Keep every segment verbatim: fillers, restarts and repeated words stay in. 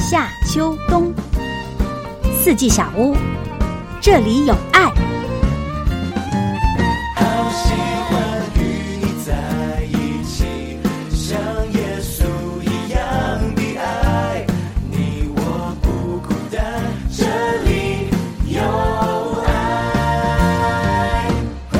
夏秋冬，四季小屋，这里有爱。 好喜欢与你在一起，像耶稣一样的爱，你我不孤单，这里有爱。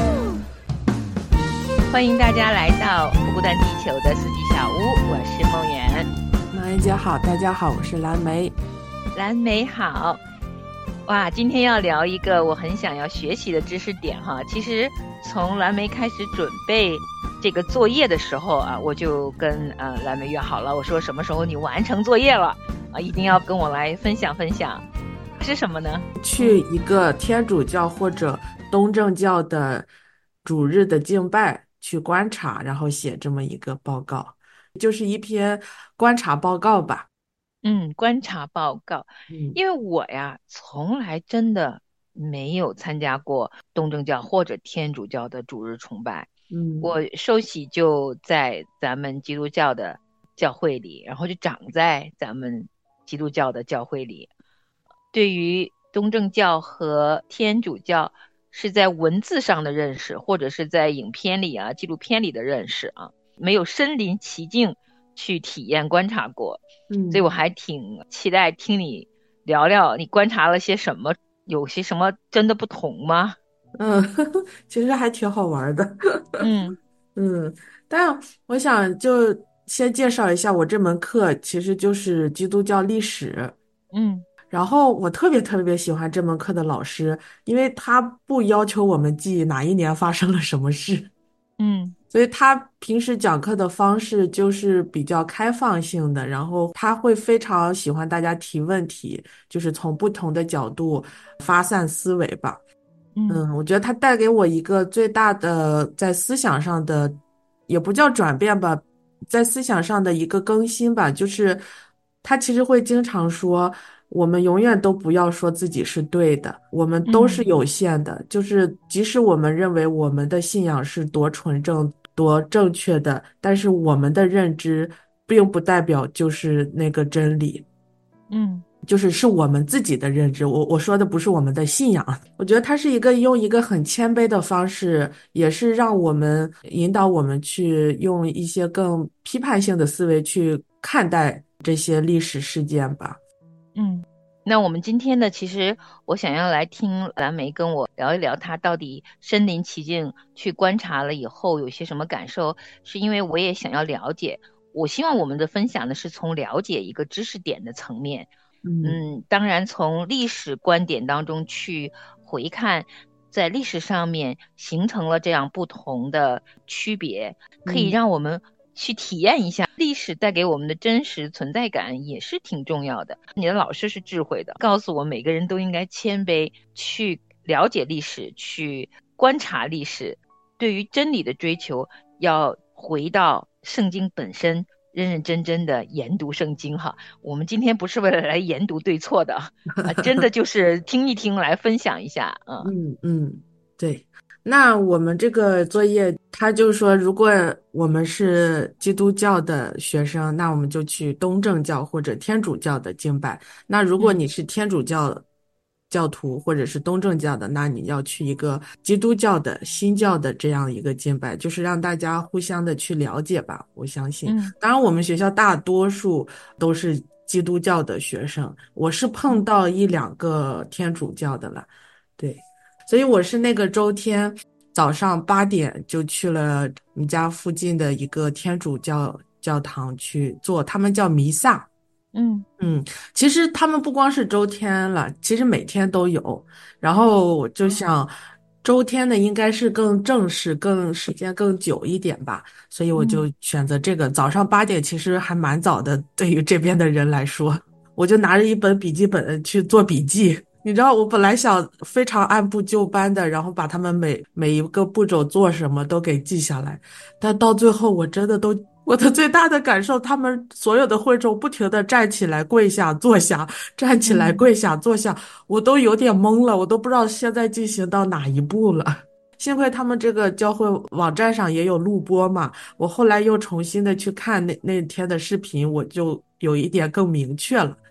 欢迎大家来到不孤单地球的四季小屋，我是梦圆。 马姐好，大家好，我是蓝莓。 蓝莓好。哇，今天要聊一个我很想要学习的知识点哈。其实从蓝莓开始准备这个作业的时候啊，我就跟呃蓝莓约好了，我说什么时候你完成作业了啊，一定要跟我来分享分享。是什么呢？ 去一个天主教或者东正教的主日的敬拜去观察，然后写这么一个报告，就是一篇观察报告吧。 嗯，观察报告。 嗯， 因为我呀从来真的没有参加过东正教或者天主教的主日崇拜。 嗯， 我受洗就在咱们基督教的教会里，然后就长在咱们基督教的教会里。对于东正教和天主教是在文字上的认识，或者是在影片里啊纪录片里的认识啊，没有身临其境去体验观察过。 嗯， 所以我还挺期待听你聊聊你观察了些什么，有些什么真的不同吗？ 嗯，呵呵，其实还挺好玩的。 嗯嗯，但我想就先介绍一下我这门课，其实就是基督教历史。 嗯然后我特别特别喜欢这门课的老师，因为他不要求我们记哪一年发生了什么事。 嗯所以他平时讲课的方式就是比较开放性的，然后他会非常喜欢大家提问题，就是从不同的角度发散思维吧。 嗯嗯，我觉得他带给我一个最大的在思想上的，也不叫转变吧，在思想上的一个更新吧，就是他其实会经常说，我们永远都不要说自己是对的，我们都是嗯有限的，就是即使我们认为我们的信仰是多纯正、多正确的，但是我们的认知并不代表就是那个真理。 嗯就是是我们自己的认知，我我说的不是我们的信仰。我觉得它是一个用一个很谦卑的方式，也是让我们引导我们去用一些更批判性的思维去看待这些历史事件吧。 嗯。那我们今天呢，其实我想要来听蓝莓跟我聊一聊，她到底身临其境去观察了以后有些什么感受，是因为我也想要了解。我希望我们的分享呢，是从了解一个知识点的层面。 嗯嗯，当然从历史观点当中去回看，在历史上面形成了这样不同的区别，可以嗯让我们去体验一下历史带给我们的真实存在感，也是挺重要的。你的老师是智慧的，告诉我每个人都应该谦卑去了解历史，去观察历史，对于真理的追求要回到圣经本身，认认真真的研读圣经哈。我们今天不是为了来研读对错的啊，真的就是听一听，来分享一下。嗯嗯嗯，对。那我们这个作业，他就说，如果我们是基督教的学生，那我们就去东正教或者天主教的敬拜。那如果嗯你是天主教教徒或者是东正教的，那你要去一个基督教的新教的这样一个敬拜，就是让大家互相的去了解吧。我相信， 嗯当然我们学校大多数都是基督教的学生，我是碰嗯到一两个天主教的了，对。所以我是那个周天早上八点就去了我们家附近的一个天主教教堂去做，他们叫弥撒。 嗯嗯，其实他们不光是周天了，其实每天都有。然后我就想，周天的应该是更正式、更时间更久一点吧，所以我嗯就选择这个早上八点，其实还蛮早的，对于这边的人来说，我就拿着一本笔记本去做笔记。你知道，我本来想非常按部就班的，然后把他们每每一个步骤做什么都给记下来，但到最后我真的都，我的最大的感受，他们所有的会众不停的站起来跪下坐下，站起来嗯跪下坐下，我都有点懵了，我都不知道现在进行到哪一步了。幸亏他们这个教会网站上也有录播嘛，我后来又重新的去看那那天的视频，我就有一点更明确了。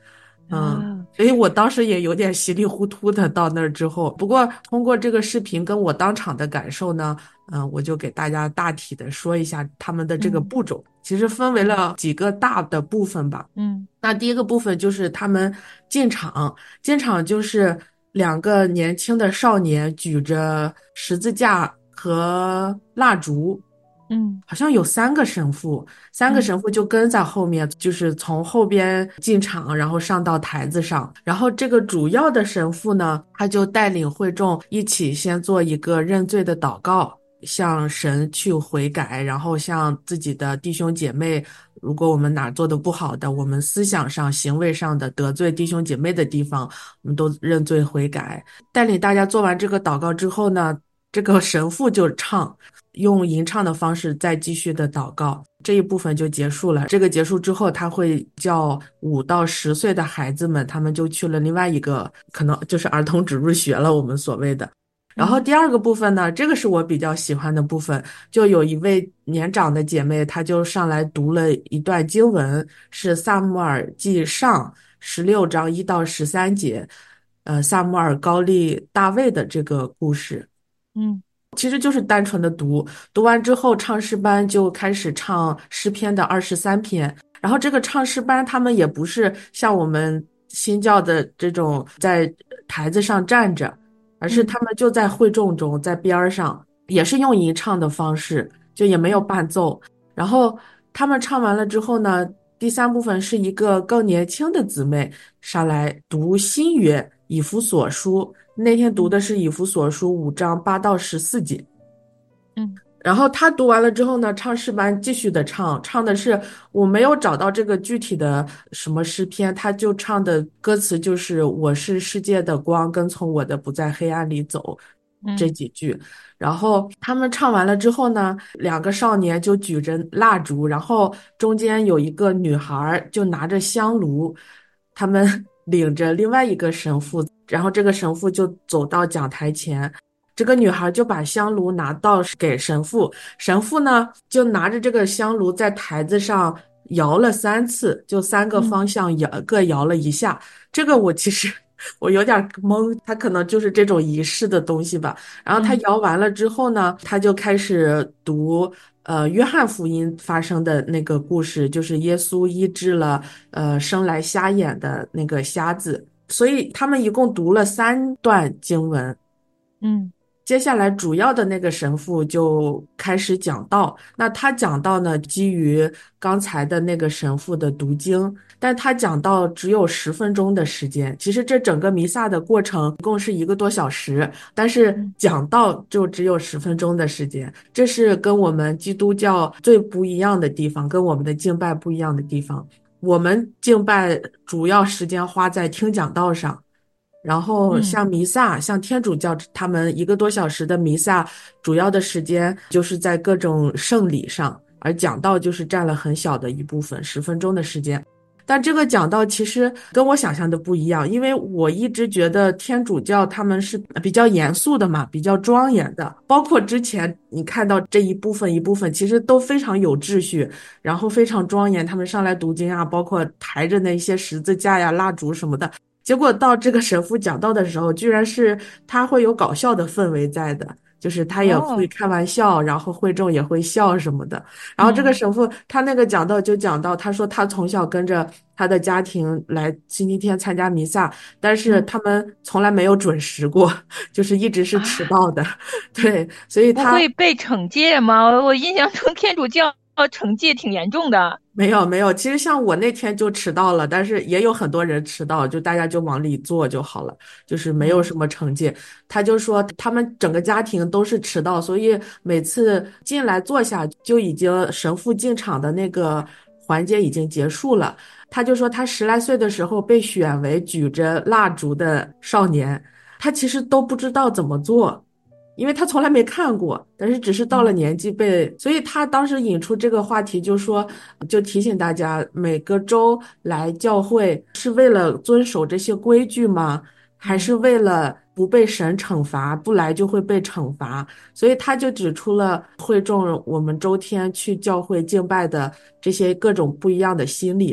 嗯， 啊， 所以我当时也有点稀里糊涂的到那儿之后，不过通过这个视频跟我当场的感受呢，嗯，我就给大家大体的说一下他们的这个嗯步骤，其实分为嗯了几个大的部分吧。 嗯那第一个部分就是他们进场，进场就是两个年轻的少年举着十字架和蜡烛， 嗯好像有三个神父，三个嗯神父就跟在后面，就是从后边进场，然后上到台子上。然后这个主要的神父呢，他就带领会众一起先做一个认罪的祷告，向神去悔改，然后向自己的弟兄姐妹，如果我们哪做的不好的，我们思想上、行为上的得罪弟兄姐妹的地方，我们都认罪悔改。带领大家做完这个祷告之后呢，这个神父就唱。用吟唱的方式再继续的祷告，这一部分就结束了。这个结束之后，他会叫五到十岁的孩子们，他们就去了另外一个，可能就是儿童指入学了，我们所谓的。然后第二个部分呢，这个是我比较喜欢的部分，就有一位年长的姐妹，她就上来读了一段经文，是撒母耳记上十六章一到十三节，呃，撒母耳高利大卫的这个故事。 嗯其实就是单纯的读，读完之后，唱诗班就开始唱诗篇的二十三篇。然后这个唱诗班，他们也不是像我们新教的这种在台子上站着，而是嗯他们就在会众中，在边儿上，也是用吟唱的方式，就也没有伴奏。然后他们唱完了之后呢，第三部分是一个更年轻的姊妹上来读新约以弗所书。那天读的是以弗所书五章八到十四节， 嗯然后他读完了之后呢，唱诗班继续的唱，唱的是我没有找到这个具体的什么诗篇，他就唱的歌词就是我是世界的光，跟从我的不在黑暗里走这嗯几句。然后他们唱完了之后呢，两个少年就举着蜡烛，然后中间有一个女孩就拿着香炉，他们领着另外一个神父，然后这个神父就走到讲台前，这个女孩就把香炉拿到给神父，神父呢就拿着这个香炉在台子上摇了三次，就三个方向摇各摇了一下。这个我其实我有点懵，他可能就是这种仪式的东西吧。然后他摇完了之后呢，他就开始读呃约翰福音发生的那个故事，就是耶稣医治了呃生来瞎眼的那个瞎子。所以他们一共读了三段经文。 嗯接下来主要的那个神父就开始讲道，那他讲道呢，基于刚才的那个神父的读经，但他讲道只有十分钟的时间。其实这整个弥撒的过程共是一个多小时，但是讲道就只有十分钟的时间，这是跟我们基督教最不一样的地方，跟我们的敬拜不一样的地方。我们敬拜主要时间花在听讲道上。然后像弥撒，像天主教他们一个多小时的弥撒，主要的时间就是在各种圣礼上，而讲道就是占了很小的一部分，十分钟的时间。但这个讲道其实跟我想象的不一样，因为我一直觉得天主教他们是比较严肃的嘛，比较庄严的，包括之前你看到这一部分一部分其实都非常有秩序，然后非常庄严，他们上来读经啊，包括抬着那些十字架呀、蜡烛什么的。结果到这个神父讲道的时候，居然是他会有搞笑的氛围在的，就是他也会开玩笑，然后会众也会笑什么的。然后这个神父他那个讲道就讲到，他说他从小跟着他的家庭来星期天参加弥撒，但是他们从来没有准时过，就是一直是迟到的。对，所以不他会被惩戒吗？我印象中天主教惩戒挺严重的。 没有没有，其实像我那天就迟到了，但是也有很多人迟到，就大家就往里坐就好了，就是没有什么惩戒。他就说他们整个家庭都是迟到，所以每次进来坐下就已经神父进场的那个环节已经结束了。他就说他十来岁的时候被选为举着蜡烛的少年，他其实都不知道怎么做。因为他从来没看过，但是只是到了年纪被，所以他当时引出这个话题，就说，就提醒大家，每个周来教会是为了遵守这些规矩吗？还是为了不被神惩罚，不来就会被惩罚？所以他就指出了会众我们周天去教会敬拜的这些各种不一样的心理吧。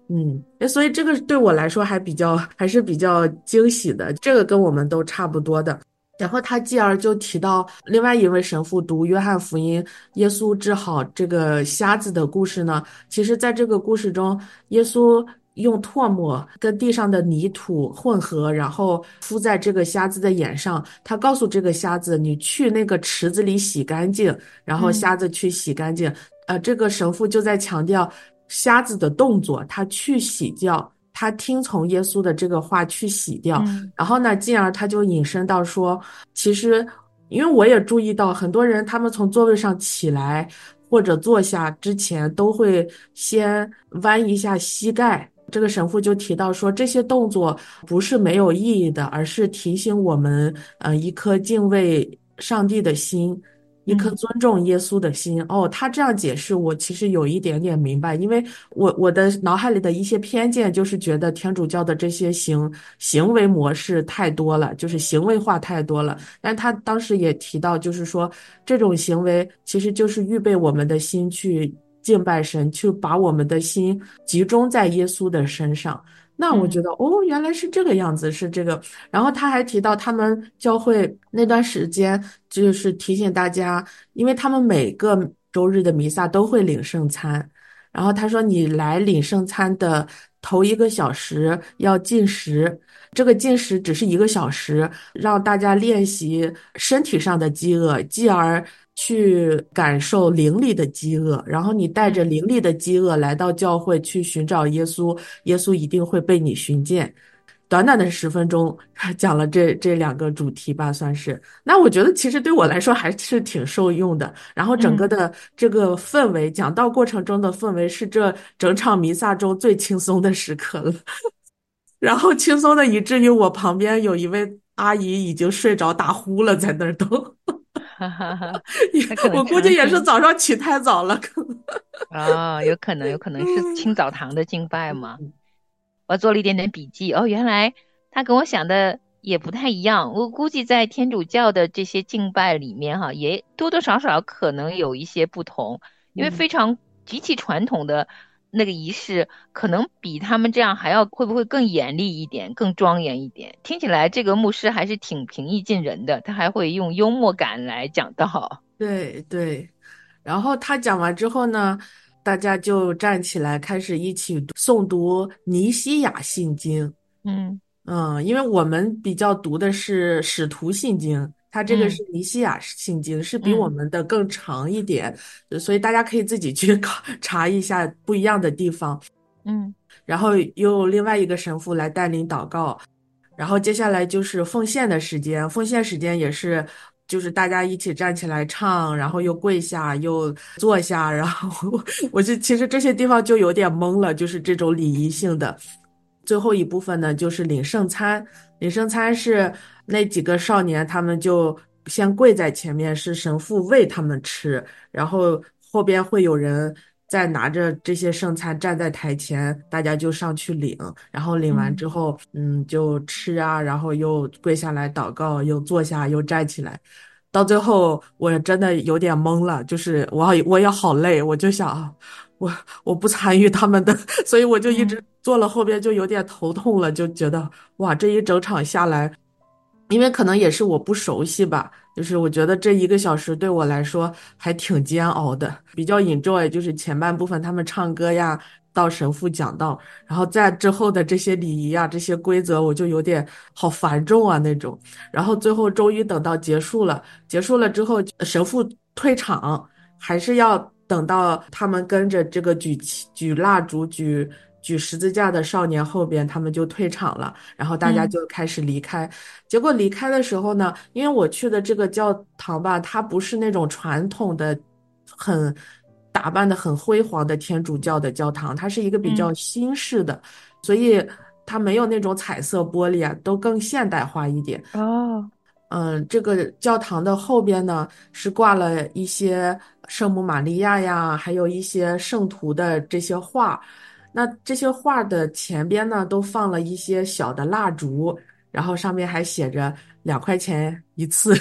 嗯，诶所以这个对我来说还比较还是比较惊喜的，这个跟我们都差不多的。然后他继而就提到另外一位神父读约翰福音，耶稣治好这个瞎子的故事呢。其实，在这个故事中，耶稣用唾沫跟地上的泥土混合，然后敷在这个瞎子的眼上。他告诉这个瞎子：“你去那个池子里洗干净。”然后嗯瞎子去洗干净。呃，这个神父就在强调瞎子的动作，他去洗掉，他听从耶稣的这个话去洗掉。 嗯然后呢，进而他就引申到说，其实因为我也注意到很多人他们从座位上起来或者坐下之前都会先弯一下膝盖。这个神父就提到说，这些动作不是没有意义的，而是提醒我们，呃，一颗敬畏上帝的心，一颗嗯尊重耶稣的心。哦，他这样解释，我其实有一点点明白，因为我我的脑海里的一些偏见就是觉得天主教的这些行行为模式太多了，就是行为化太多了。但他当时也提到，就是说这种行为其实就是预备我们的心去敬拜神，去把我们的心集中在耶稣的身上。那我觉嗯得，哦，原来是这个样子，是这个。然后他还提到，他们教会那段时间就是提醒大家，因为他们每个周日的弥撒都会领圣餐。然后他说，你来领圣餐的头一个小时要禁食，这个禁食只是一个小时，让大家练习身体上的饥饿，继而去感受灵里的饥饿。然后你带着嗯灵里的饥饿来到教会去寻找耶稣，耶稣一定会被你寻见。短短的十分钟讲了这这两个主题吧，算是。那我觉得其实对我来说还是挺受用的。然后整个嗯， 的这个氛围，讲道过程中的氛围是这整场弥撒中最轻松的时刻了。然后轻松的以至于我旁边有一位阿姨已经睡着打呼了，在那儿都。 哈哈哈，那可能我估计也是常听早上起太早了，可能。 啊，有可能有可能是清澡堂的敬拜嘛。我做了一点点笔记，哦，原来他跟我想的也不太一样。我估计在天主教的这些敬拜里面，哈，也多多少少可能有一些不同，因为嗯。 非常极其传统的那个仪式，可能比他们这样还要会不会更严厉一点，更庄严一点。听起来这个牧师还是挺平易近人的，他还会用幽默感来讲道。 对对，然后他讲完之后呢，大家就站起来开始一起读诵读尼西亚信经。 嗯嗯，因为我们比较读的是使徒信经，它这个嗯是尼西亚信经，是比我嗯们的更长一点，所以大家可以自己去考查一下不一样的地方。 嗯然后又另外一个神父来带领祷告，然后接下来就是奉献的时间，奉献时间也是，就是大家一起站起来唱，然后又跪下又坐下，然后我我就其实这些地方就有点懵了，就是这种礼仪性的。最后一部分呢，就是领圣餐，领圣餐是那几个少年，他们就先跪在前面，是神父喂他们吃，然后后边会有人再拿着这些圣餐站在台前，大家就上去领，然后领完嗯之后，嗯，就吃啊，然后又跪下来祷告，又坐下，又站起来。到最后，我真的有点懵了，就是我我也好累，我就想啊，我我不参与他们的，所以我就一直嗯坐了后边，就有点头痛了，就觉得哇，这一整场下来，因为可能也是我不熟悉吧，就是我觉得这一个小时对我来说还挺煎熬的，比较 enjoy，就是前半部分他们唱歌呀，到神父讲道，然后在之后的这些礼仪啊，这些规则，我就有点好繁重啊那种。然后最后终于等到结束了，结束了之后，神父退场，还是要等到他们跟着这个举旗举蜡烛、举举十字架的少年后边，他们就退场了，然后大家嗯就开始离开。结果离开的时候呢，因为我去的这个教堂吧，它不是那种传统的很打扮的很辉煌的天主教的教堂，它是一个比较嗯新式的，所以它没有那种彩色玻璃啊，都更现代化一点。 哦嗯，这个教堂的后边呢是挂了一些圣母玛利亚呀，还有一些圣徒的这些画。那这些画的前边呢都放了一些小的蜡烛，然后上面还写着两块钱一次，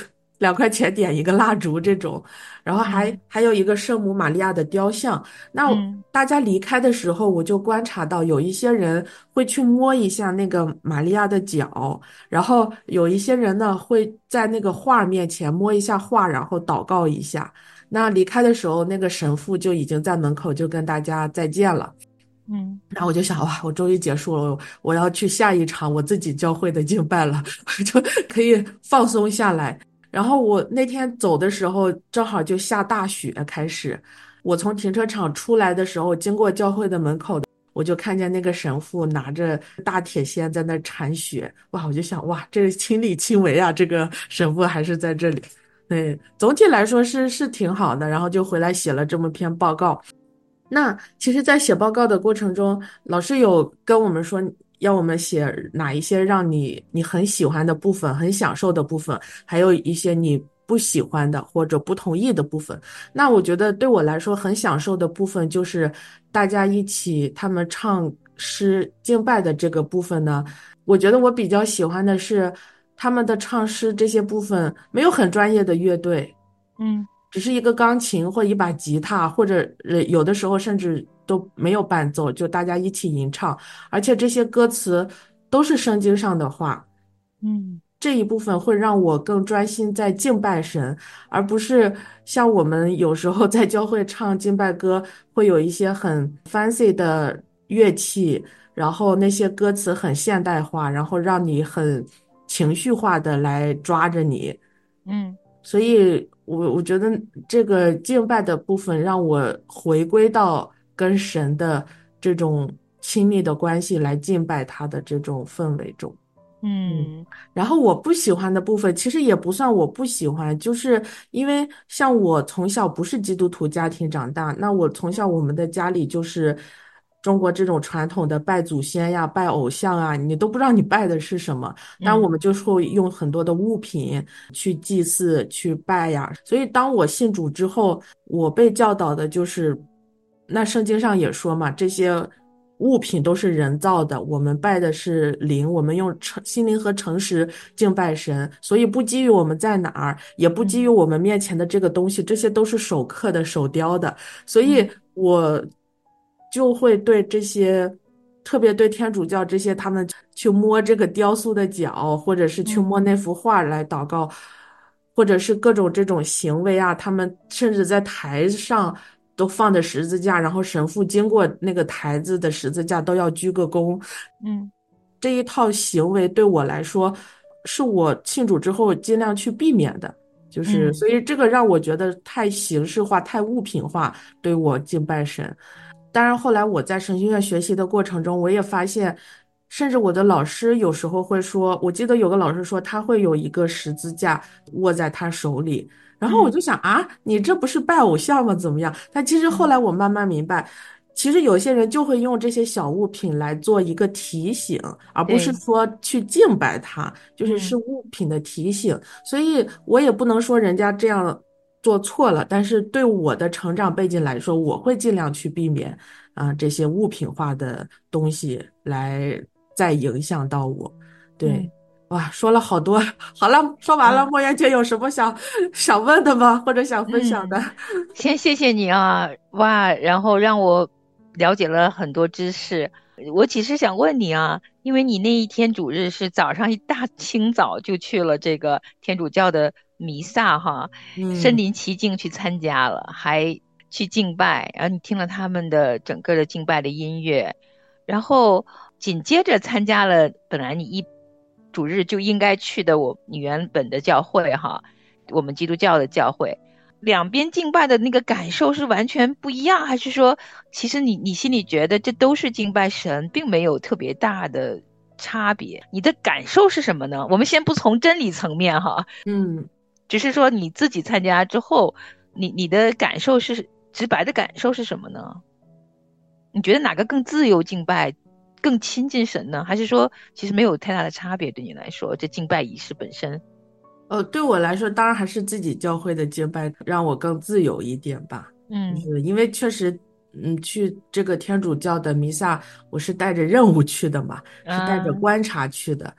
两块钱点一个蜡烛这种，然后还嗯还有一个圣母玛利亚的雕像。那嗯大家离开的时候，我就观察到有一些人会去摸一下那个玛利亚的脚，然后有一些人呢会在那个画面前摸一下画，然后祷告一下。那离开的时候，那个神父就已经在门口就跟大家再见了。 嗯然后我就想，哇，我终于结束了，我要去下一场我自己教会的敬拜了，我就可以放松下来。然后我那天走的时候，正好就下大雪开始。我从停车场出来的时候，经过教会的门口，我就看见那个神父拿着大铁锨在那铲雪。哇，我就想，哇，这个亲力亲为啊，这个神父还是在这里。对，总体来说是是挺好的。然后就回来写了这么篇报告。那其实，在写报告的过程中，老师有跟我们说，要我们写哪一些让你你很喜欢的部分、很享受的部分，还有一些你不喜欢的或者不同意的部分。那我觉得对我来说，很享受的部分就是大家一起他们唱诗敬拜的这个部分呢。我觉得我比较喜欢的是他们的唱诗这些部分没有很专业的乐队。 嗯只是一个钢琴或一把吉他，或者呃有的时候甚至都没有伴奏，就大家一起吟唱，而且这些歌词都是圣经上的话。 嗯这一部分会让我更专心在敬拜神，而不是像我们有时候在教会唱敬拜歌，会有一些很 fancy 的乐器，然后那些歌词很现代化，然后让你很情绪化的来抓着你。 嗯所以我我觉得这个敬拜的部分让我回归到跟神的这种亲密的关系来敬拜他的这种氛围中。嗯， 嗯然后我不喜欢的部分其实也不算我不喜欢，就是因为像我从小不是基督徒家庭长大，那我从小我们的家里就是中国这种传统的拜祖先呀、拜偶像啊，你都不知道你拜的是什么，但我嗯们就是会用很多的物品去祭祀、去拜呀。所以当我信主之后，我被教导的就是，那圣经上也说嘛，这些物品都是人造的，我们拜的是灵，我们用诚心灵和诚实敬拜神，所以不基于我们在哪儿，也不基于嗯我们面前的这个东西，这些都是手刻的、手雕的，所以嗯我就会对这些，特别对天主教这些，他们去摸这个雕塑的脚，或者是去嗯摸那幅画来祷告，或者是各种这种行为啊，他们甚至在台上都放的十字架，然后神父经过那个台子的十字架都要鞠个躬。 嗯这一套行为对我来说，是我信主之后尽量去避免的。就是嗯所以这个让我觉得太形式化、太物品化，对我敬拜神。当然，后来我在神学院学习的过程中，我也发现，甚至我的老师有时候会说，我记得有个老师说他会有一个十字架握在他手里，然后我嗯就想啊，你这不是拜偶像吗？怎么样？但其实后嗯来我慢慢明白，其实有些人就会用这些小物品来做一个提醒，而不是对说去敬拜它，就是是嗯物品的提醒。所以我也不能说人家这样做错了，但是对我的成长背景来说，我会尽量去避免啊、这些物品化的东西来再影响到我。对， 嗯哇，说了好多，好了，说完了。 嗯莫言姐有什么想想问的吗？或者想分享的？ 嗯，先谢谢你啊，哇，然后让我了解了很多知识。我其实想问你啊，因为你那一天主日是早上一大清早就去了这个天主教的弥撒哈，身嗯临其境去参加了，还去敬拜，然后你听了他们的整个的敬拜的音乐，然后紧接着参加了本来你一主日就应该去的我你原本的教会哈，我们基督教的教会。两边敬拜的那个感受是完全不一样，还是说，其实你你心里觉得这都是敬拜神，并没有特别大的差别？你的感受是什么呢？我们先不从真理层面哈， 嗯。 只是说你自己参加之后，你你的感受是直白的感受是什么呢？你觉得哪个更自由敬拜，更亲近神呢？还是说其实没有太大的差别对你来说，这敬拜仪式本身？ 呃，对我来说，当然还是自己教会的敬拜让我更自由一点吧。就嗯是因为确实，嗯，去这个天主教的弥撒，我是带着任务去的嘛，是带着啊观察去的。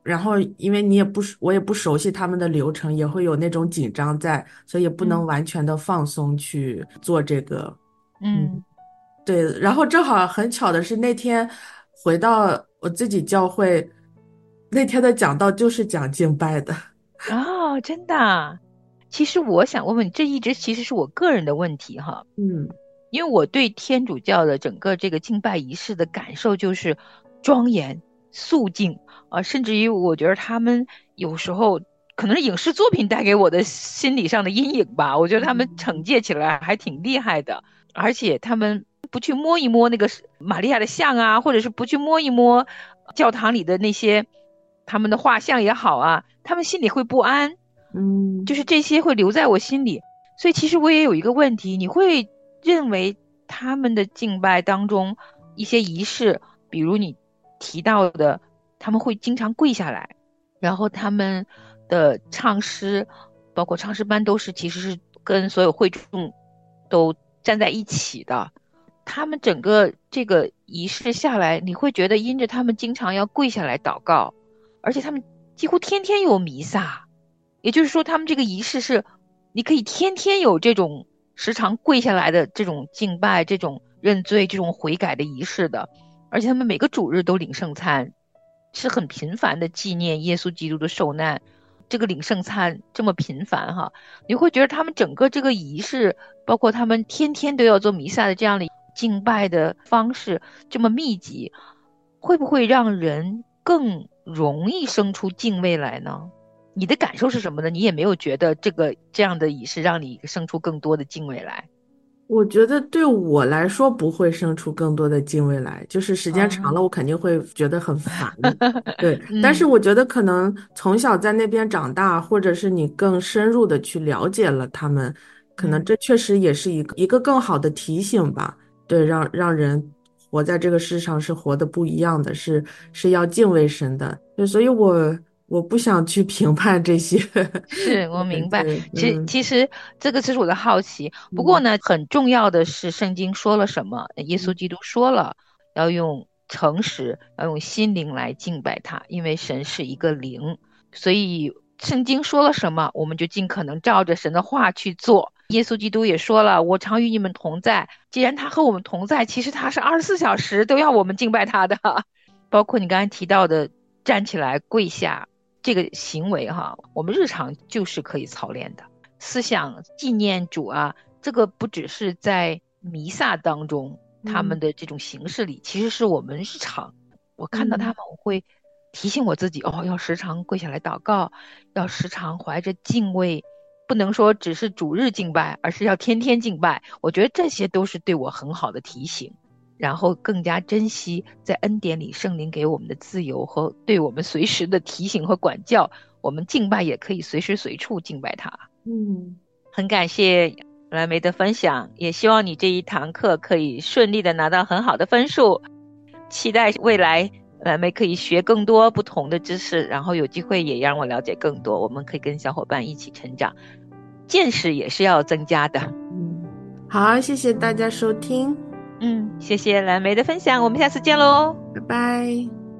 然后因为你也不我也不熟悉他们的流程，也会有那种紧张在，所以也不能完全的放松去做这个。 嗯， 对。然后正好很巧的是那天回到我自己教会，那天的讲道就是讲敬拜的。 哦，真的啊。其实我想问问你，这一直其实是我个人的问题哈。 嗯因为我对天主教的整个这个敬拜仪式的感受就是庄严肃静啊，甚至于我觉得他们有时候可能是影视作品带给我的心理上的阴影吧，我觉得他们惩戒起来还挺厉害的，而且他们不去摸一摸那个玛利亚的像啊，或者是不去摸一摸教堂里的那些他们的画像也好啊，他们心里会不安， 嗯， 就是这些会留在我心里。所以其实我也有一个问题，你会认为他们的敬拜当中一些仪式，比如你提到的，他们会经常跪下来，然后他们的唱诗，包括唱诗班都是其实是跟所有会众都站在一起的。他们整个这个仪式下来，你会觉得因着他们经常要跪下来祷告，而且他们几乎天天有弥撒，也就是说他们这个仪式是你可以天天有这种时常跪下来的这种敬拜、这种认罪、这种悔改的仪式的，而且他们每个主日都领圣餐，是很频繁的纪念耶稣基督的受难。这个领圣餐这么频繁哈，你会觉得他们整个这个仪式，包括他们天天都要做弥撒的这样的敬拜的方式这么密集，会不会让人更容易生出敬畏来呢？你的感受是什么呢？你也没有觉得这个这样的仪式让你生出更多的敬畏来？ 我觉得对我来说不会生出更多的敬畏来，就是时间长了我肯定会觉得很烦。对，但是嗯我觉得可能从小在那边长大，或者是你更深入的去了解了他们，可能嗯这确实也是一个一个更好的提醒吧。对，让让人活在这个世上是活得不一样的，是是要敬畏神的。对，所以我我不想去评判这些。 是我明白。 对， 其实嗯其实这个是我的好奇。不过呢，很重要的是圣经说了什么？耶稣基督说了，要用诚实，要用心灵来敬拜他，因为神是一个灵。所以圣经说了什么，我们就尽可能照着神的话去做。耶稣基督也说了，我常与你们同在。既然他和我们同在，其实他是二十四小时都要我们敬拜他的。包括你刚才提到的站起来跪下这个行为哈，我们日常就是可以操练的。思想纪念主啊，这个不只是在弥撒当中他们的这种形式里，其实是我们日常。我看到他们，我会提醒我自己，哦，要时常跪下来祷告，要时常怀着敬畏，不能说只是主日敬拜，而是要天天敬拜。我觉得这些都是对我很好的提醒，然后更加珍惜在恩典里圣灵给我们的自由和对我们随时的提醒和管教，我们敬拜也可以随时随处敬拜他。 嗯， 很感谢蓝莓的分享，也希望你这一堂课可以顺利的拿到很好的分数，期待未来蓝莓可以学更多不同的知识，然后有机会也让我了解更多，我们可以跟小伙伴一起成长，见识也是要增加的。 嗯，好，谢谢大家收听， 嗯，谢谢蓝莓的分享，我们下次见喽， 拜拜。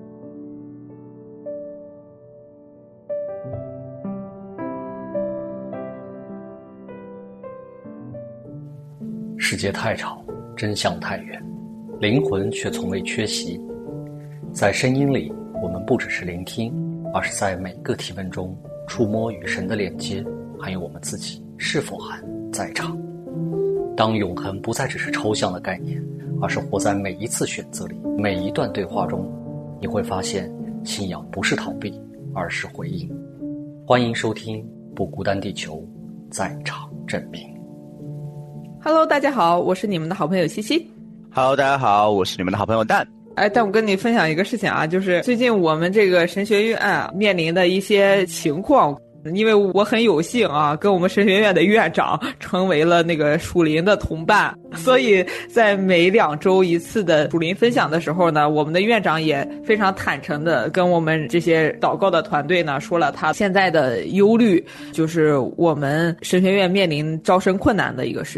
世界太吵，真相太远，灵魂却从未缺席。在声音里，我们不只是聆听，而是在每个提问中触摸与神的链接，还有我们自己是否还在场。当永恒不再只是抽象的概念，而是活在每一次选择里，每一段对话中，你会发现信仰不是逃避，而是回应。欢迎收听不孤单地球，在场证明。 Hello， 大家好，我是你们的好朋友西西。 Hello， 大家好，我是你们的好朋友蛋。 哎，但我跟你分享一个事情啊，就是最近我们这个神学院啊面临的一些情况。因为我很有幸啊，跟我们神学院的院长成为了那个属灵的同伴，所以在每两周一次的属灵分享的时候呢，我们的院长也非常坦诚的跟我们这些祷告的团队呢说了他现在的忧虑，就是我们神学院面临招生困难的一个事情。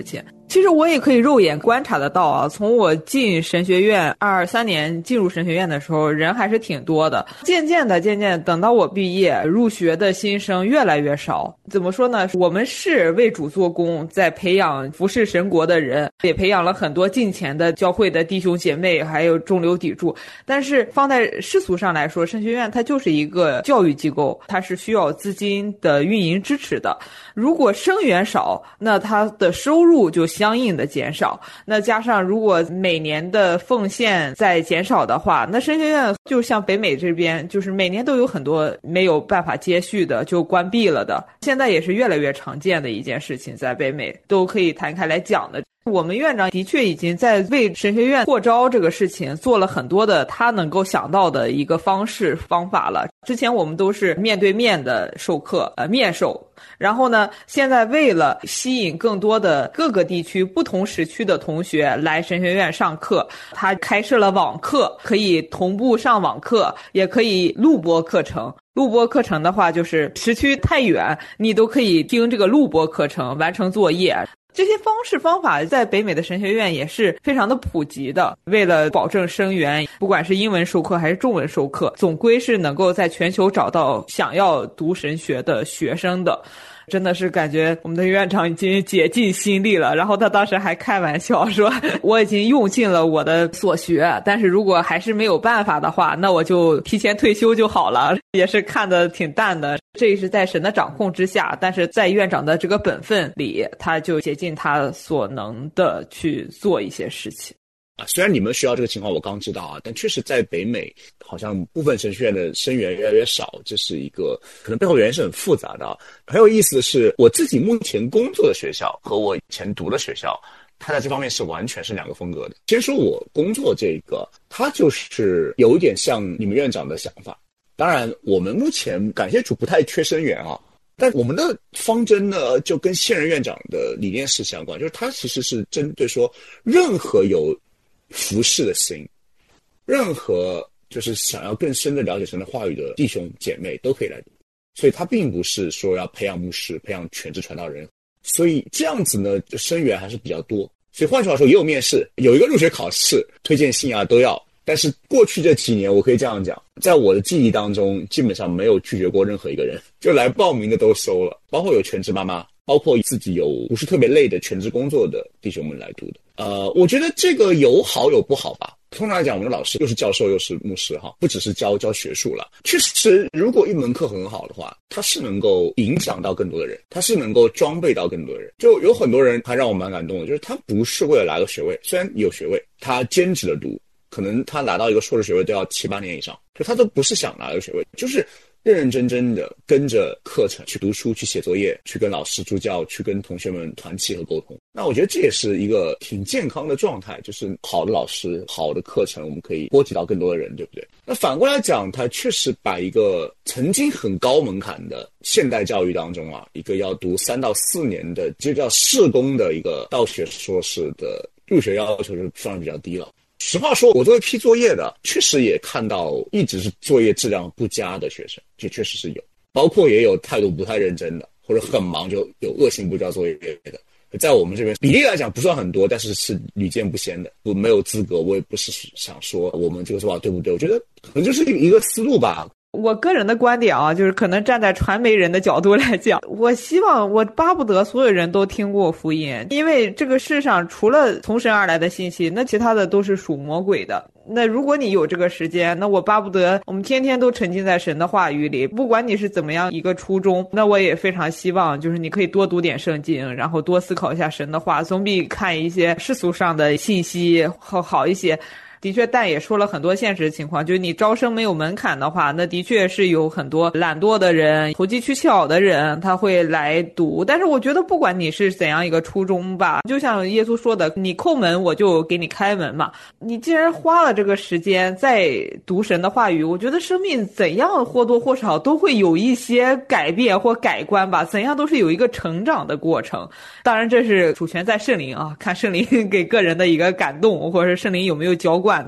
其实我也可以肉眼观察得到啊，从我进神学院二三年进入神学院的时候，人还是挺多的。渐渐的，渐渐等到我毕业，入学的新生越来越少。怎么说呢？我们是为主做工，在培养服侍神国的人，也培养了很多敬虔的教会的弟兄姐妹，还有中流砥柱。但是放在世俗上来说，神学院它就是一个教育机构，它是需要资金的运营支持的。如果生源少，那它的收入就相应的减少，那加上如果每年的奉献在减少的话，那神学院就像北美这边，就是每年都有很多没有办法接续的就关闭了的，现在也是越来越常见的一件事情，在北美都可以摊开来讲的。我们院长的确已经在为神学院扩招这个事情做了很多的他能够想到的一个方式方法了。之前我们都是面对面的授课，呃，面授。然后呢，现在为了吸引更多的各个地区不同时区的同学来神学院上课，他开设了网课，可以同步上网课，也可以录播课程。录播课程的话，就是时区太远，你都可以听这个录播课程完成作业。这些方式方法在北美的神学院也是非常的普及的，为了保证生源，不管是英文授课还是中文授课，总归是能够在全球找到想要读神学的学生的。真的是感觉我们的院长已经竭尽心力了，然后他当时还开玩笑说，我已经用尽了我的所学，但是如果还是没有办法的话，那我就提前退休就好了。也是看得挺淡的，这也是在神的掌控之下，但是在院长的这个本分里，他就竭尽他所能的去做一些事情。 啊，虽然你们学校这个情况我刚知道啊，但确实在北美好像部分神学院的生源越来越少，这是一个可能背后原因是很复杂的啊。很有意思的是，我自己目前工作的学校和我以前读的学校，它在这方面是完全是两个风格的。先说我工作这个，它就是有一点像你们院长的想法。当然，我们目前感谢主不太缺生源啊。但我们的方针呢，就跟现任院长的理念是相关，就是他其实是针对说，任何有服侍的心，任何就是想要更深的了解神的话语的弟兄姐妹都可以来读，所以他并不是说要培养牧师、培养全职传道人，所以这样子呢，生源还是比较多。所以换句话说，也有面试，有一个入学考试，推荐信啊都要。但是过去这几年，我可以这样讲，在我的记忆当中，基本上没有拒绝过任何一个人，就来报名的都收了，包括有全职妈妈，包括自己有不是特别累的全职工作的弟兄们来读的。呃，我觉得这个有好有不好吧。通常来讲，我们的老师又是教授又是牧师哈，不只是教教学术了。确实，如果一门课很好的话，它是能够影响到更多的人，它是能够装备到更多的人。就有很多人还让我蛮感动的，就是他不是为了拿个学位，虽然有学位，他兼职的读，可能他拿到一个硕士学位都要七八年以上，就他都不是想拿一个学位，就是认认真真的跟着课程去读书、去写作业、去跟老师助教、去跟同学们团契和沟通。那我觉得这也是一个挺健康的状态，就是好的老师、好的课程，我们可以波及到更多的人，对不对？那反过来讲，他确实把一个曾经很高门槛的现代教育当中啊，一个要读三到四年的，就叫事工的一个道学硕士的入学要求是算是比较低了。实话说，我作为批作业的，确实也看到一直是作业质量不佳的学生，这确实是有，包括也有态度不太认真的，或者很忙就有恶性不交作业的。在我们这边比例来讲不算很多，但是是屡见不鲜的。我没有资格，我也不是想说我们这个说法对不对，我觉得可能就是一个思路吧。 我个人的观点啊，就是可能站在传媒人的角度来讲，我希望我巴不得所有人都听过福音，因为这个世上除了从神而来的信息，那其他的都是属魔鬼的。那如果你有这个时间，那我巴不得我们天天都沉浸在神的话语里，不管你是怎么样一个初衷，那我也非常希望就是你可以多读点圣经，然后多思考一下神的话，总比看一些世俗上的信息好好一些。的确，但也说了很多现实情况，就是你招生没有门槛的话，那的确是有很多懒惰的人、投机取巧的人，他会来读。但是我觉得不管你是怎样一个初衷吧，就像耶稣说的，你叩门我就给你开门嘛。你既然花了这个时间在读神的话语，我觉得生命怎样或多或少都会有一些改变或改观吧，怎样都是有一个成长的过程。当然这是主权在圣灵啊，看圣灵给个人的一个感动，或者是圣灵有没有浇灌他。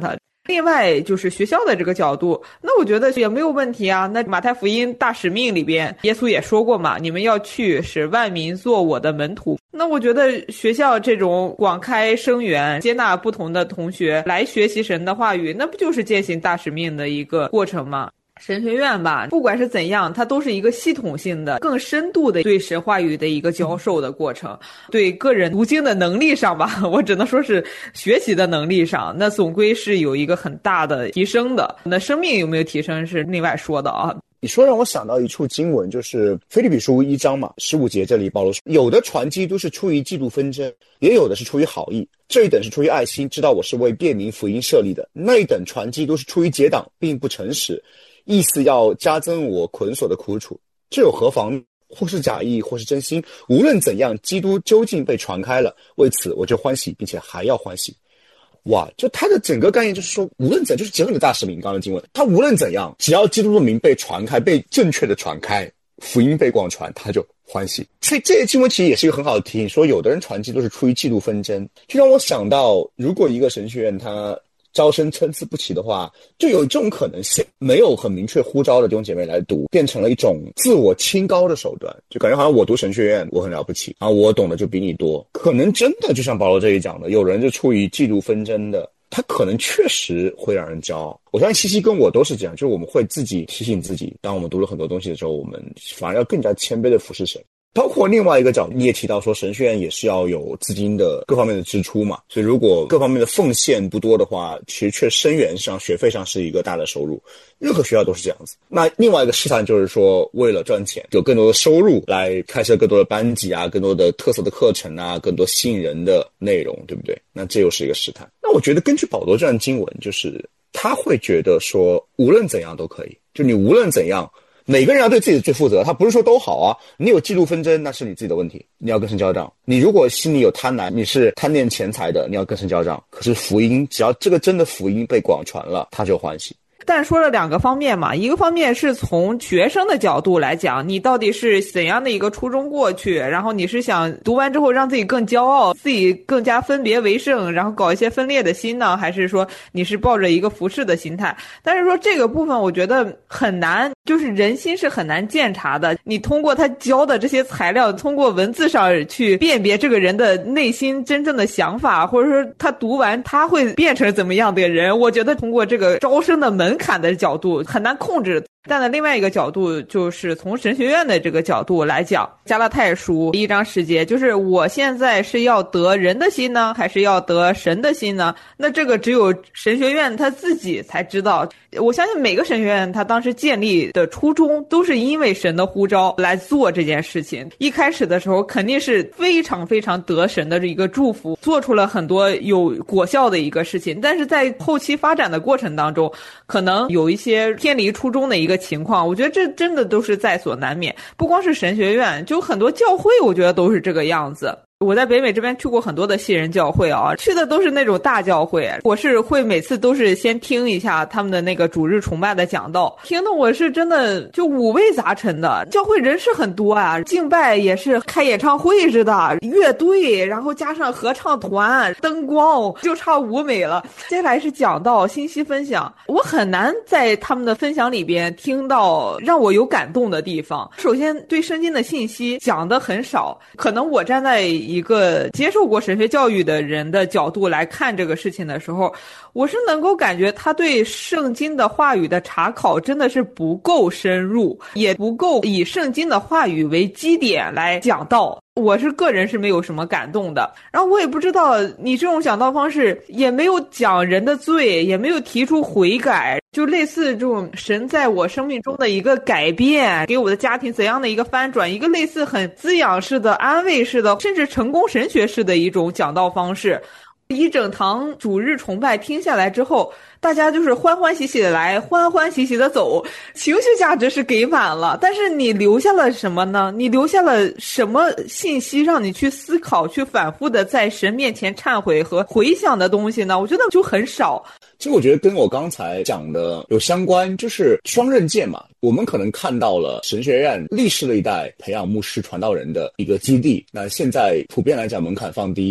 另外就是学校的这个角度，那我觉得也没有问题啊。那马太福音大使命里边，耶稣也说过嘛，你们要去使万民做我的门徒。那我觉得学校这种广开生源，接纳不同的同学来学习神的话语，那不就是践行大使命的一个过程吗？神学院吧，不管是怎样，它都是一个系统性的、更深度的对神话语的一个教授的过程。对个人读经的能力上吧，我只能说是学习的能力上，那总归是有一个很大的提升的。那生命有没有提升是另外说的啊。 你说让我想到一处经文，就是腓立比书一章嘛，十五节这里保罗说，有的传基督是出于嫉妒纷争，也有的是出于好意，这一等是出于爱心，知道我是为便民福音设立的；那一等传基督是出于结党，并不诚实，意思要加增我捆锁的苦楚。这有何妨？或是假意，或是真心，无论怎样，基督究竟被传开了，为此我就欢喜，并且还要欢喜。哇，就他的整个概念就是说，无论怎样，就是结合了大使命刚刚的经文，他无论怎样，只要基督的名被传开，被正确的传开，福音被广传，他就欢喜。所以这些经文其实也是一个很好的提醒，说有的人传基督是出于嫉妒纷争，就让我想到，如果一个神学院他招生参差不齐的话，就有这种可能性，没有很明确呼召的弟兄姐妹来读，变成了一种自我清高的手段，就感觉好像我读神学院我很了不起，然后我懂得就比你多。可能真的就像保罗这里讲的，有人就出于嫉妒纷争的，他可能确实会让人骄傲。我相信西西跟我都是这样，就是我们会自己提醒自己，当我们读了很多东西的时候，我们反而要更加谦卑的服侍神。包括另外一个角度，你也提到说神学院也是要有资金的各方面的支出嘛，所以如果各方面的奉献不多的话，其实却生源上学费上是一个大的收入，任何学校都是这样子。那另外一个试探就是说，为了赚钱有更多的收入来开设更多的班级啊，更多的特色的课程啊，更多吸引人的内容，对不对？那这又是一个试探。那我觉得根据保罗这段经文，就是他会觉得说无论怎样都可以，就你无论怎样每个人要对自己的罪负责，他不是说都好啊，你有嫉妒纷争那是你自己的问题，你要跟神交账。你如果心里有贪婪，你是贪恋钱财的，你要跟神交账。可是福音，只要这个真的福音被广传了，他就欢喜。 但说了两个方面嘛，一个方面是从学生的角度来讲，你到底是怎样的一个初衷过去，然后你是想读完之后让自己更骄傲，自己更加分别为圣，然后搞一些分裂的心呢，还是说你是抱着一个服侍的心态？但是说这个部分我觉得很难，就是人心是很难鉴察的，你通过他教的这些材料，通过文字上去辨别这个人的内心真正的想法，或者说他读完他会变成怎么样的人，我觉得通过这个招生的门槛的角度很难控制。但呢，另外一个角度就是从神学院的这个角度来讲，加拉太书一章十节，就是我现在是要得人的心呢，还是要得神的心呢？那这个只有神学院他自己才知道。我相信每个神学院他当时建立的初衷都是因为神的呼召来做这件事情。一开始的时候肯定是非常非常得神的一个祝福，做出了很多有果效的一个事情，但是在后期发展的过程当中，可能有一些偏离初衷的一个情况，我觉得这真的都是在所难免。不光是神学院，就很多教会我觉得都是这个样子。我在北美这边去过很多的西人教会啊，去的都是那种大教会，我是会每次都是先听一下他们的那个主日崇拜的讲道，听的我是真的就五味杂陈的。教会人是很多啊，敬拜也是开演唱会似的，乐队，然后加上合唱团，灯光，就差舞美了。接下来是讲道，信息分享，我很难在他们的分享里边听到让我有感动的地方。首先对圣经的信息讲的很少，可能我站在一个接受过神学教育的人的角度来看这个事情的时候，我是能够感觉他对圣经的话语的查考真的是不够深入，也不够以圣经的话语为基点来讲道。我是个人是没有什么感动的，然后我也不知道你这种讲道方式也没有讲人的罪，也没有提出悔改，就类似这种神在我生命中的一个改变，给我的家庭怎样的一个翻转，一个类似很滋养式的安慰式的，甚至成功神学式的一种讲道方式。一整堂主日崇拜听下来之后，大家就是欢欢喜喜的来，欢欢喜喜的走，情绪价值是给满了，但是你留下了什么呢？你留下了什么信息让你去思考，去反复的在神面前忏悔和回想的东西呢？我觉得就很少。 其实我觉得跟我刚才讲的有相关，就是双刃剑嘛。我们可能看到了神学院历世了一代培养牧师传道人的一个基地，那现在普遍来讲门槛放低，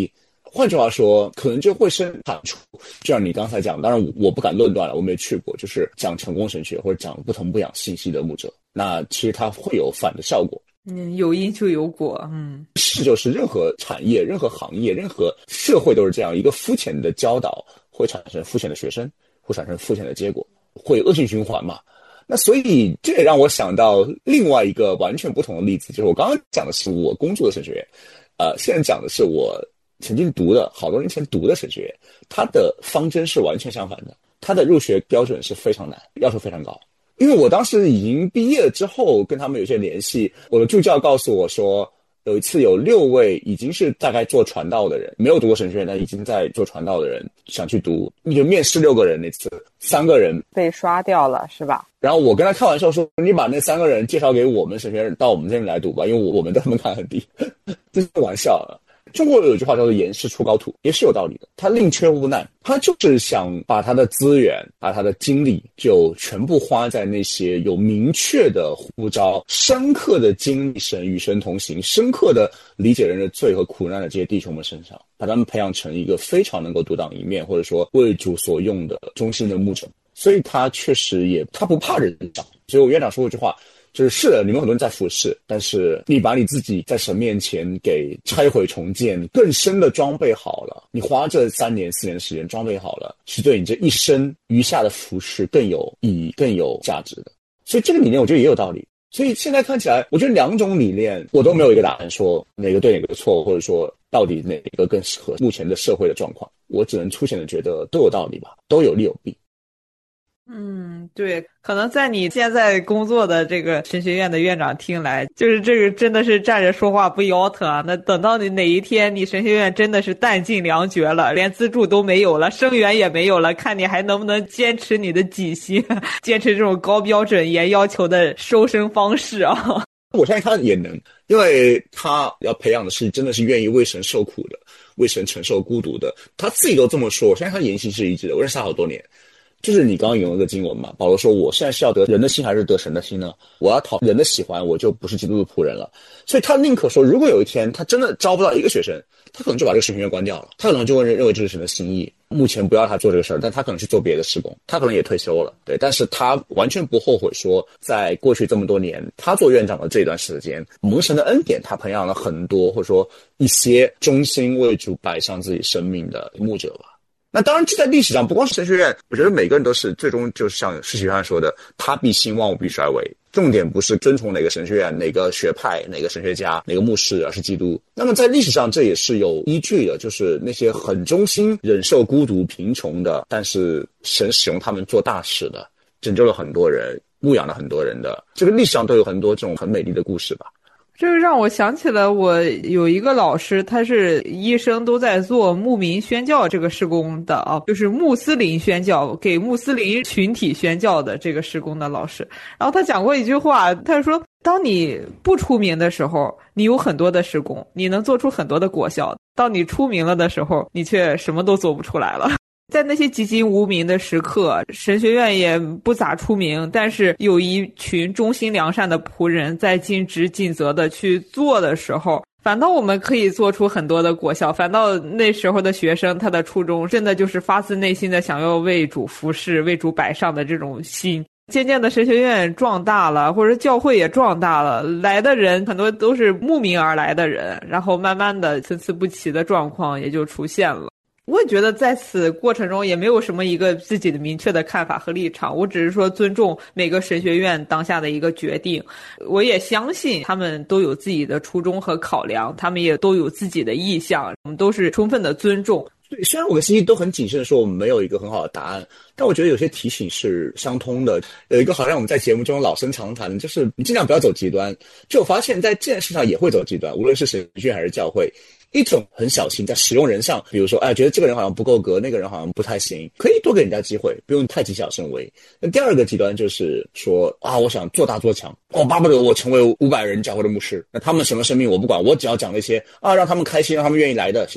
换句话说，可能就会生产出，就像你刚才讲，当然我不敢论断了，我没去过，就是讲成功神学或者讲不疼不痒信息的牧者，那其实它会有反的效果。 嗯，有因就有果。嗯， 是就是任何产业、任何行业、任何社会都是这样，一个肤浅的教导会产生肤浅的学生，会产生肤浅的结果，会恶性循环嘛。那所以这也让我想到另外一个完全不同的例子，就是我刚刚讲的是我工作的神学院，呃，现在讲的是我曾经读的好多年前读的神学院，它的方针是完全相反的，它的入学标准是非常难，要求非常高。因为我当时已经毕业了之后跟他们有些联系，我的助教告诉我说，有一次有六位已经是大概做传道的人，没有读过神学院但已经在做传道的人想去读，就面试六个人，那次三个人被刷掉了是吧？ 然后我跟他开玩笑说，你把那三个人介绍给我们神学院到我们这边来读吧，因为我们的门槛很低。这是玩笑啊。中国有句话叫做严师出高徒，也是有道理的。他宁缺毋滥，他就是想把他的资源把他的精力就全部花在那些有明确的呼召，深刻的经历神与神同行，深刻的理解人的罪和苦难的这些弟兄们身上，把他们培养成一个非常能够独当一面，或者说为主所用的忠心的牧者。所以他确实也他不怕人长。所以我院长说过一句话，就是是的，你们很多人在服侍，但是你把你自己在神面前给拆毁重建，更深的装备好了，你花这三年四年的时间装备好了，是对你这一生余下的服侍更有意义更有价值的。所以这个理念我觉得也有道理。所以现在看起来，我觉得两种理念我都没有一个答案说哪个对哪个错，或者说到底哪个更适合目前的社会的状况，我只能粗浅的觉得都有道理吧，都有利有弊。 嗯，对，可能在你现在工作的这个神学院的院长听来，就是这个真的是站着说话不腰疼啊。那等到你哪一天你神学院真的是弹尽粮绝了，连资助都没有了，生源也没有了，看你还能不能坚持你的己心，坚持这种高标准严要求的收生方式啊。 我相信他也能，因为他要培养的是真的是愿意为神受苦的，为神承受孤独的，他自己都这么说，我相信他言行是一致的。我认识他好多年，就是你刚刚引用的经文嘛，保罗说我现在是要得人的心还是得神的心呢？我要讨人的喜欢，我就不是基督的仆人了。所以他宁可说，如果有一天他真的招不到一个学生，他可能就把这个神学院关掉了，他可能就会认为这是神的心意，目前不要他做这个事儿，但他可能去做别的事工，他可能也退休了，对，但是他完全不后悔说，在过去这么多年他做院长的这段时间，蒙神的恩典，他培养了很多或者说一些忠心为主摆上自己生命的牧者吧。那当然这在历史上不光是神学院，我觉得每个人都是最终就是像施洗约翰说的，他必兴万物必衰微，重点不是遵从哪个神学院哪个学派哪个神学家哪个牧师，而是基督。那么在历史上这也是有依据的，就是那些很忠心忍受孤独贫穷的，但是神使用他们做大事的，拯救了很多人，牧养了很多人的，这个历史上都有很多这种很美丽的故事吧。 这个让我想起了我有一个老师，他是一生都在做牧民宣教这个事工的啊，就是穆斯林宣教，给穆斯林群体宣教的这个事工的老师。然后他讲过一句话，他说当你不出名的时候，你有很多的事工，你能做出很多的果效，当你出名了的时候，你却什么都做不出来了。在那些籍籍无名的时刻，神学院也不咋出名，但是有一群忠心良善的仆人在尽职尽责的去做的时候，反倒我们可以做出很多的果效，反倒那时候的学生他的初衷真的就是发自内心的想要为主服侍为主摆上的这种心。渐渐的神学院壮大了，或者教会也壮大了，来的人很多都是慕名而来的人，然后慢慢的参差不齐的状况也就出现了。我也觉得在此过程中也没有什么一个自己的明确的看法和立场，我只是说尊重每个神学院当下的一个决定。我也相信他们都有自己的初衷和考量，他们也都有自己的意向，我们都是充分的尊重。 对，虽然我跟西西都很谨慎说我们没有一个很好的答案，但我觉得有些提醒是相通的。有一个好像我们在节目中老生常谈，就是你尽量不要走极端。就我发现在这件事上也会走极端，无论是神学院还是教会。一种很小心在使用人上，比如说哎，觉得这个人好像不够格，那个人好像不太行，可以多给人家机会，不用太谨小慎微。那第二个极端就是说啊，我想做大做强，我巴不得我成为五百人教会的牧师，那他们什么生命我不管，我只要讲那些啊让他们开心让他们愿意来的信息。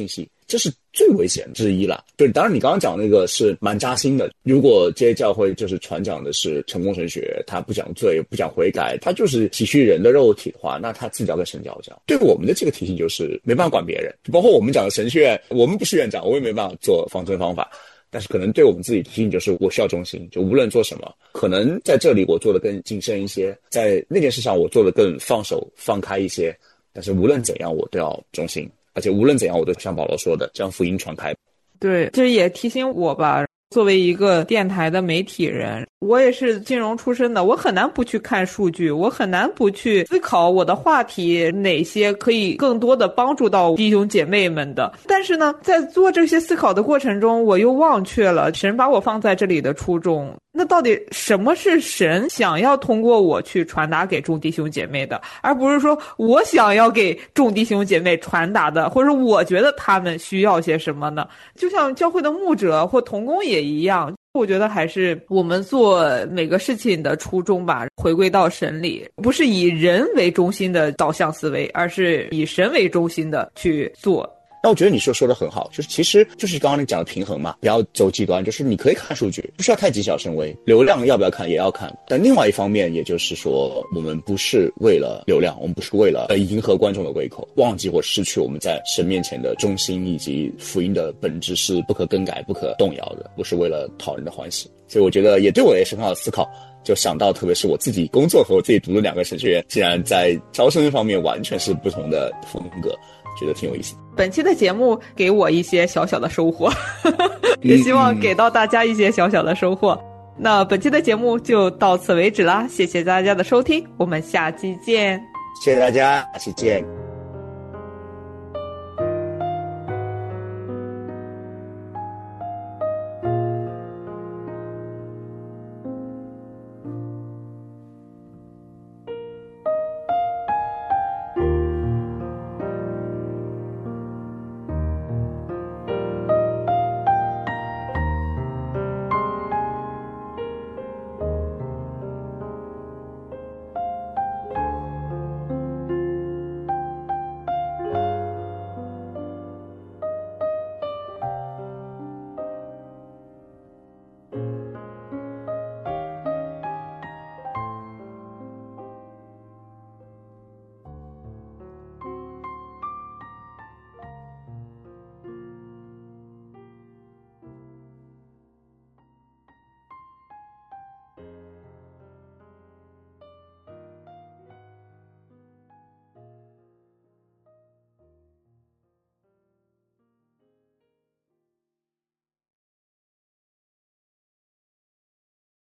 这是最危险之一了。对，当然你刚刚讲那个是蛮扎心的。如果这些教会就是传讲的是成功神学，他不讲罪不讲悔改，他就是体恤人的肉体的话，那他自己要跟神交交。对我们的这个提醒就是没办法管别人，包括我们讲的神学院，我们不是院长，我也没办法做方针方法，但是可能对我们自己提醒就是我需要忠心，就无论做什么，可能在这里我做的更谨慎一些，在那件事上我做的更放手放开一些，但是无论怎样我都要忠心，而且无论怎样我都像保罗说的将福音传开。 对，这也提醒我吧，作为一个电台的媒体人，我也是金融出身的，我很难不去看数据，我很难不去思考我的话题哪些可以更多的帮助到弟兄姐妹们的。但是呢，在做这些思考的过程中，我又忘却了神把我放在这里的初衷。那到底什么是神想要通过我去传达给众弟兄姐妹的，而不是说我想要给众弟兄姐妹传达的，或者我觉得他们需要些什么呢？就像教会的牧者或同工也一样，我觉得还是我们做每个事情的初衷吧，回归到神里，不是以人为中心的导向思维，而是以神为中心的去做。 那我觉得你说说的很好，就是其实就是刚刚你讲的平衡嘛，不要走极端，就是你可以看数据，不需要太谨小慎微，流量要不要看也要看，但另外一方面也就是说我们不是为了流量，我们不是为了迎合观众的胃口，忘记或失去我们在神面前的忠心，以及福音的本质是不可更改不可动摇的，不是为了讨人的欢喜。所以我觉得也对我也是很好的思考，就想到特别是我自己工作和我自己读的两个神学院，竟然在招生方面完全是不同的风格，觉得挺有意思的。 本期的节目给我一些小小的收获也希望给到大家一些小小的收获、嗯、那本期的节目就到此为止啦，谢谢大家的收听，我们下期见。 谢谢大家，下期见。